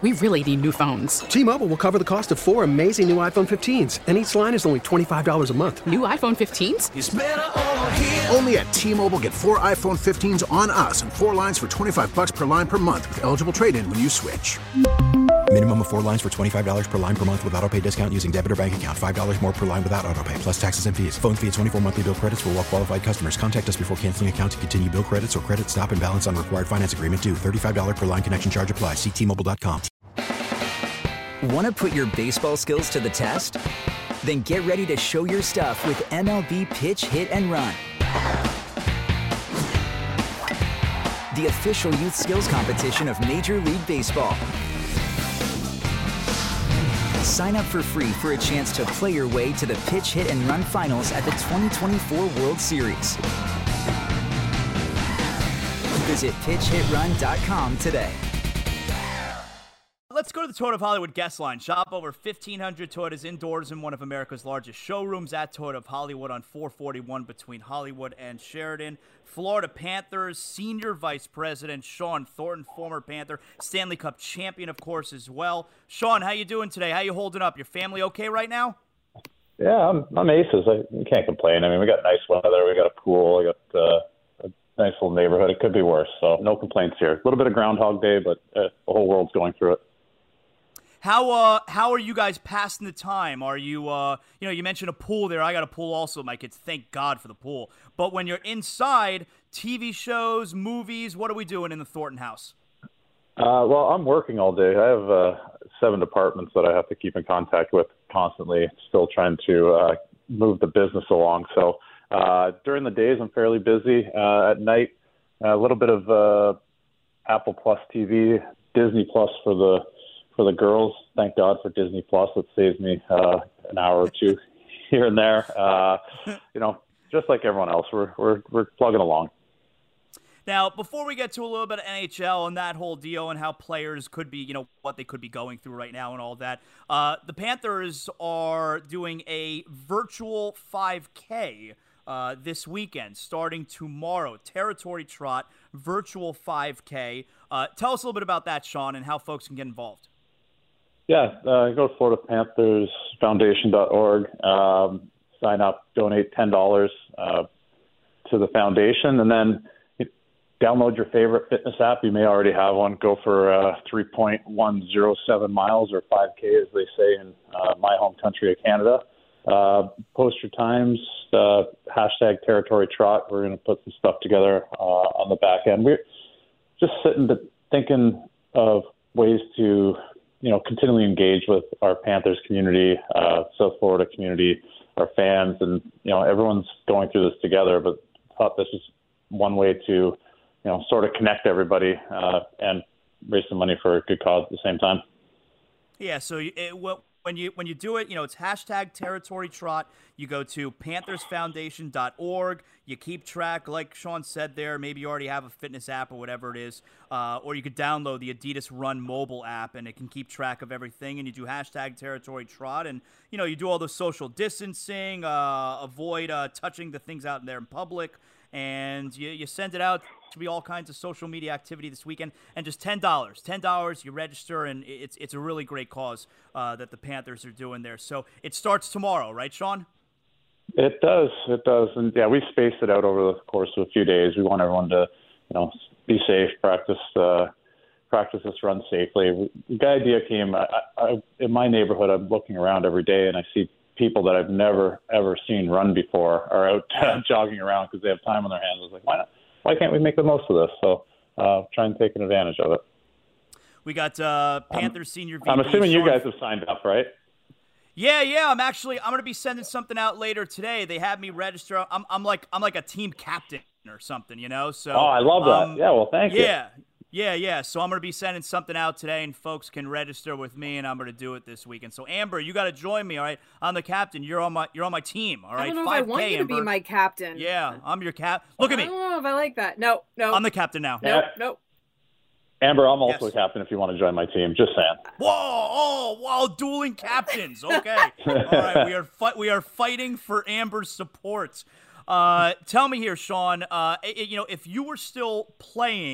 We really need new phones. T-Mobile will cover the cost of 4 amazing new iPhone 15s, and each line is only $25 a month. New iPhone 15s? It's better over here. Only at T-Mobile, get 4 iPhone 15s on us and 4 lines for $25 per line per month with eligible trade-in when you switch. Minimum of 4 lines for $25 per line per month with autopay discount using debit or bank account. $5 more per line without autopay, plus taxes and fees. Phone fee at 24 monthly bill credits for well qualified customers. Contact us before canceling account to continue bill credits or credit stop and balance on required finance agreement due. $35 per line connection charge applies. See T-Mobile.com. Want to put your baseball skills to the test? Then get ready to show your stuff with MLB Pitch, Hit, and Run. The official youth skills competition of Major League Baseball. Sign up for free for a chance to play your way to the Pitch, Hit, and Run finals at the 2024 World Series. Visit pitchhitrun.com today. Let's go to the Toyota of Hollywood guest line. Shop over 1,500 Toyotas indoors in one of America's largest showrooms at Toyota of Hollywood on 441 between Hollywood and Sheridan. Florida Panthers Senior Vice President Shawn Thornton, former Panther, Stanley Cup champion, of course, as well. Shawn, how you doing today? How you holding up? Your family okay right now? Yeah, I'm aces. I can't complain. I mean, we got nice weather. We got a pool. We got a nice little neighborhood. It could be worse, so no complaints here. A little bit of Groundhog Day, but the whole world's going through it. How are you guys passing the time? Are you you mentioned a pool there. I got a pool also, my kids. Thank God for the pool. But when you're inside, TV shows, movies, what are we doing in the Thornton house? Well, I'm working all day. I have 7 departments that I have to keep in contact with constantly. Still trying to move the business along. So during the days, I'm fairly busy. At night, a little bit of Apple Plus TV, Disney Plus for the girls. Thank God for Disney Plus. It saves me an hour or two here and there. Just like everyone else, we're plugging along. Now, before we get to a little bit of NHL and that whole deal and how players could be, what they could be going through right now and all that, the Panthers are doing a virtual 5K this weekend, starting tomorrow. Territory Trot, virtual 5K. Tell us a little bit about that, Shawn, and how folks can get involved. Yeah, go to FloridaPanthersFoundation.org, sign up, donate $10 to the foundation, and then download your favorite fitness app. You may already have one. Go for 3.107 miles, or 5K, as they say in my home country of Canada. Post your times, hashtag Territory Trot. We're going to put some stuff together on the back end. We're just thinking of ways to continually engage with our Panthers community, South Florida community, our fans, and, everyone's going through this together, but thought this is one way to, sort of connect everybody and raise some money for a good cause at the same time. Yeah, so when you do it, it's hashtag Territory Trot. You go to PanthersFoundation.org. You keep track, like Shawn said there. Maybe you already have a fitness app or whatever it is, or you could download the Adidas Run mobile app, and it can keep track of everything. And you do hashtag Territory Trot, and you do all the social distancing, avoid touching the things out there in public, and you send it out to be all kinds of social media activity this weekend, and just $10 you register, and it's a really great cause that the Panthers are doing there. So it starts tomorrow, right, Shawn? It does, and yeah, we spaced it out over the course of a few days. We want everyone to, be safe, practice this run safely. The idea came in my neighborhood. I'm looking around every day, and I see people that I've never ever seen run before are out jogging around because they have time on their hands. I was like, why can't we make the most of this? So try and take advantage of it. We got Panthers Senior VP. I'm assuming Shawn. you guys have signed up, right? Yeah. I'm going to be sending something out later today. They have me register. I'm like a team captain or something, So. Oh, I love that. Yeah. Well, thank you. Yeah. So I'm going to be sending something out today, and folks can register with me, and I'm going to do it this weekend. So Amber, you got to join me, all right? I'm the captain. You're on my team, all right? I don't know 5K, if I want you Amber. to be my captain. Yeah, I'm your cap. Look at me. I don't know if I like that. No. I'm the captain now. Nope. Amber, I'm also a captain if you want to join my team. Just saying. Whoa, dueling captains. Okay. All right, we are fighting for Amber's support. Tell me here, Shawn, if you were still playing,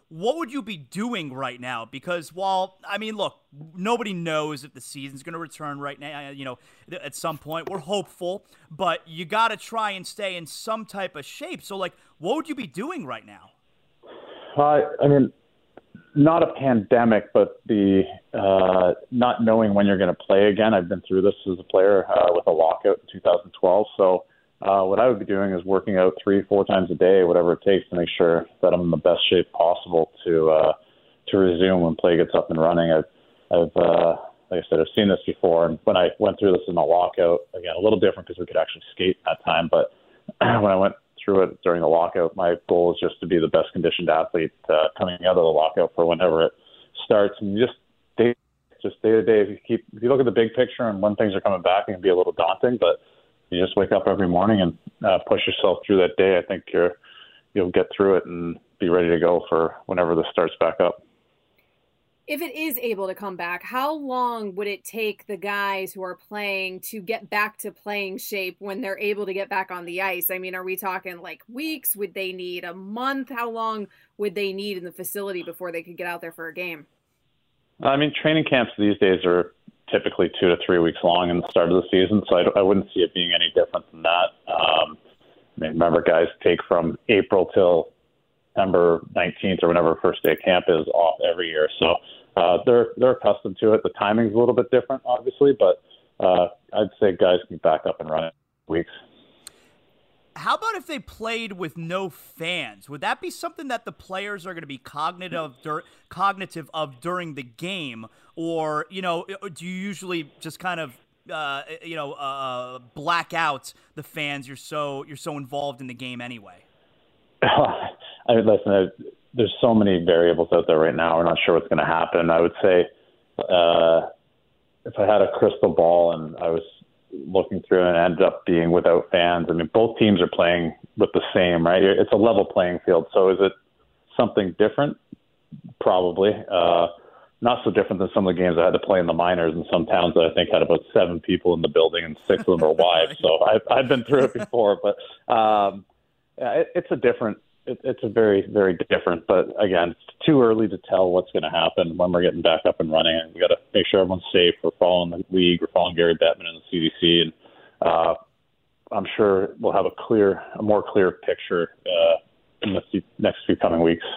what would you be doing right now? Because while, I mean, look, nobody knows if the season's going to return right now, at some point. We're hopeful, but you got to try and stay in some type of shape. So, like, what would you be doing right now? I mean, not a pandemic, but the not knowing when you're going to play again. I've been through this as a player with a lockout in 2012. So what I would be doing is working out 3-4 times a day, whatever it takes, to make sure that I'm in the best shape possible to resume when play gets up and running. I've like I said, I've seen this before, and when I went through this in a lockout, again, a little different because we could actually skate at that time, but when I went through it during the lockout, my goal is just to be the best conditioned athlete coming out of the lockout for whenever it starts. And just day to day, if you look at the big picture and when things are coming back, it can be a little daunting, but you just wake up every morning and push yourself through that day. I think you'll get through it and be ready to go for whenever this starts back up. If it is able to come back, how long would it take the guys who are playing to get back to playing shape when they're able to get back on the ice? I mean, are we talking like weeks? Would they need a month? How long would they need in the facility before they could get out there for a game? I mean, training camps these days are typically 2 to 3 weeks long in the start of the season, so I wouldn't see it being any different than that. I mean, remember, guys take from April till September 19th or whenever first day of camp is off every year. So they're accustomed to it. The timing's a little bit different, obviously, but I'd say guys can back up and run in weeks. How about if they played with no fans? Would that be something that the players are going to be cognitive of during the game? Or, do you usually just kind of, black out the fans? You're so involved in the game anyway. Listen, there's so many variables out there right now. We're not sure what's going to happen. I would say if I had a crystal ball and I was looking through and ended up being without fans, I mean, both teams are playing with the same, right? It's a level playing field. So is it something different? Probably. Not so different than some of the games I had to play in the minors in some towns that I think had about 7 people in the building and 6 of them are wives. So I've been through it before, but it's a very, very different. But again, it's too early to tell what's going to happen when we're getting back up and running. And we got to make sure everyone's safe. We're following the league. We're following Gary Bettman and the CDC. And I'm sure we'll have a more clear picture in the next few coming weeks.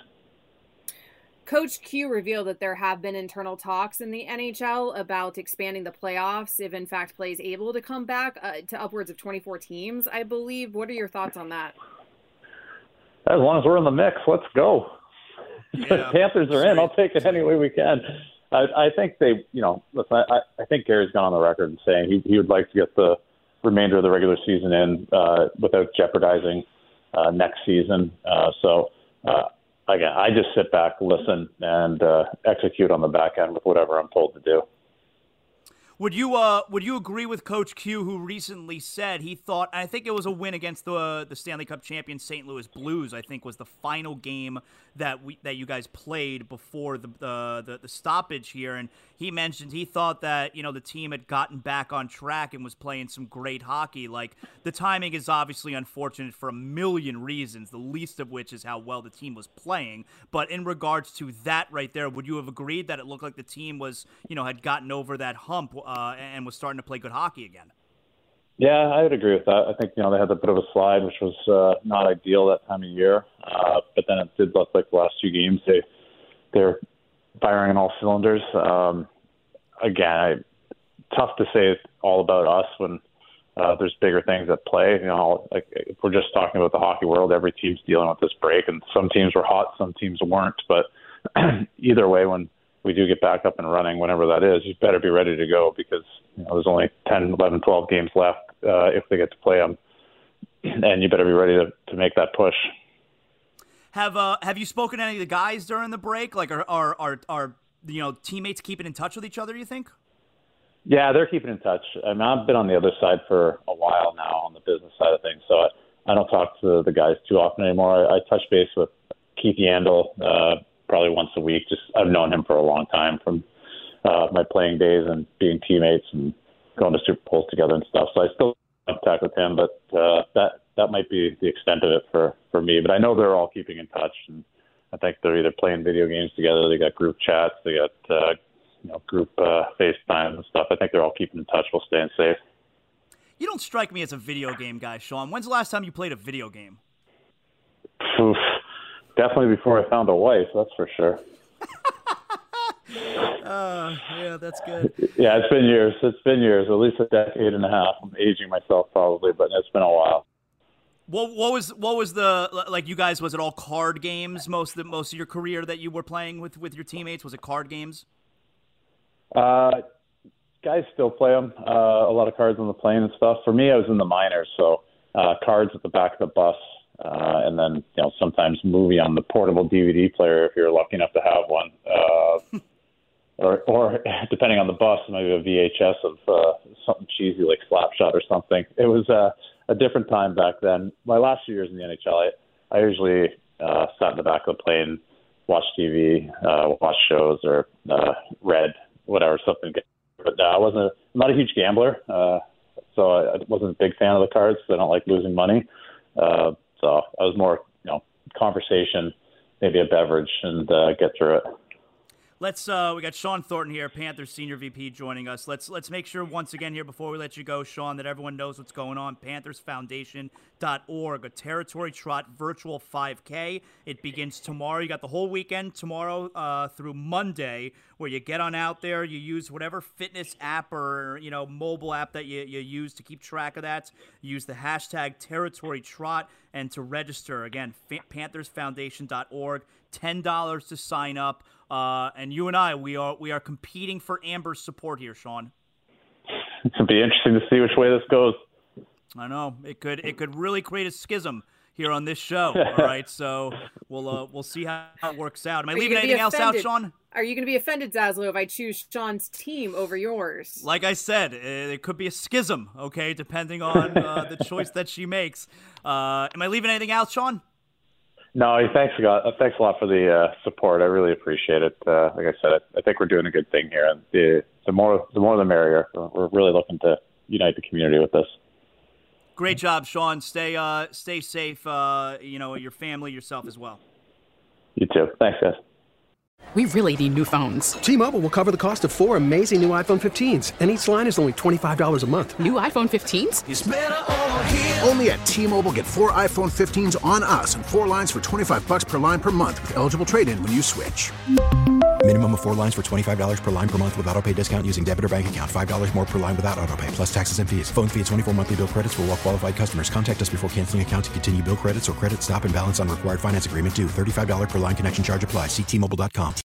Coach Q revealed that there have been internal talks in the NHL about expanding the playoffs if, in fact, play is able to come back to upwards of 24 teams, I believe. What are your thoughts on that? As long as we're in the mix, let's go. Yeah, Panthers are in. I'll take it any way we can. I think listen, I think Gary's gone on the record and saying he would like to get the remainder of the regular season in without jeopardizing next season. Again, I just sit back, listen, and execute on the back end with whatever I'm told to do. Would you agree with Coach Q, who recently said he thought, I think it was a win against the Stanley Cup champion St. Louis Blues, I think was the final game that you guys played before the stoppage here, and he mentioned he thought that the team had gotten back on track and was playing some great hockey. Like, the timing is obviously unfortunate for a million reasons, the least of which is how well the team was playing. But in regards to that right there, would you have agreed that it looked like the team was had gotten over that hump and was starting to play good hockey again? Yeah, I would agree with that. I think, they had a bit of a slide, which was not ideal that time of year. But then it did look like the last 2 games they're firing on all cylinders. Again, tough to say it's all about us when there's bigger things at play. Like if we're just talking about the hockey world, every team's dealing with this break, and some teams were hot, some teams weren't. But either way, when we do get back up and running, whenever that is, you better be ready to go because there's only 10, 11, 12 games left if they get to play them, and you better be ready to make that push. Have you spoken to any of the guys during the break? Like, are teammates keeping in touch with each other, you think? Yeah, they're keeping in touch. I mean, I've been on the other side for a while now on the business side of things, so I don't talk to the guys too often anymore. I touch base with Keith Yandel probably once a week. I've known him for a long time from my playing days and being teammates and going to Super Bowls together and stuff. So I still contact with him, but that might be the extent of it for me. But I know they're all keeping in touch, and I think they're either playing video games together. They got group chats. They got group FaceTime and stuff. I think they're all keeping in touch while staying safe. You don't strike me as a video game guy, Sean. When's the last time you played a video game? Oof. Definitely before I found a wife, that's for sure. Yeah, that's good. Yeah, it's been years. At least a decade and a half. I'm aging myself probably, but it's been a while. What was the, like, you guys, was it all card games most of your career that you were playing with your teammates? Was it card games? Guys still play them. A lot of cards on the plane and stuff. For me, I was in the minors, so cards at the back of the bus, and then sometimes movie on the portable DVD player if you're lucky enough to have one, or depending on the bus, maybe a VHS of something cheesy like Slapshot or something. It was a different time back then. My last few years in the NHL, I usually sat in the back of the plane, watched TV, watched shows, or read whatever, something. But I'm not a huge gambler, so I wasn't a big fan of the cards. I don't like losing money. So I was more, conversation, maybe a beverage, and get through it. We got Sean Thornton here, Panthers Senior VP, joining us. Let's make sure once again here before we let you go, Sean, that everyone knows what's going on. PanthersFoundation.org, a Territory Trot virtual 5K. It begins tomorrow. You got the whole weekend tomorrow through Monday, where you get on out there. You use whatever fitness app or mobile app that you use to keep track of that. You use the hashtag Territory Trot, and to register again, PanthersFoundation.org. $10 to sign up. And you and I, we are competing for Amber's support here, Sean. It'll be interesting to see which way this goes. I know it could really create a schism here on this show. All right, so we'll see how it works out. Am I leaving anything else out, Sean? Are you going to be offended, Zaslow, if I choose Sean's team over yours? Like I said, it could be a schism. Okay, depending on the choice that she makes. Am I leaving anything out, Sean? No, thanks a lot for the support. I really appreciate it. Like I said, I think we're doing a good thing here, and the more the merrier. We're really looking to unite the community with this. Great job, Sean. Stay safe. Your family, yourself as well. You too. Thanks, guys. We really need new phones. T-Mobile will cover the cost of 4 amazing new iPhone 15s, and each line is only $25 a month. New iPhone 15s? It's better over here. Only at T-Mobile, get 4 iPhone 15s on us and 4 lines for $25 per line per month with eligible trade-in when you switch. Minimum of 4 lines for $25 per line per month with autopay discount using debit or bank account. $5 more per line without autopay, plus taxes and fees. Phone fee at 24 monthly bill credits for well-qualified customers. Contact us before canceling account to continue bill credits or credit stop and balance on required finance agreement due. $35 per line connection charge applies. See T-Mobile.com.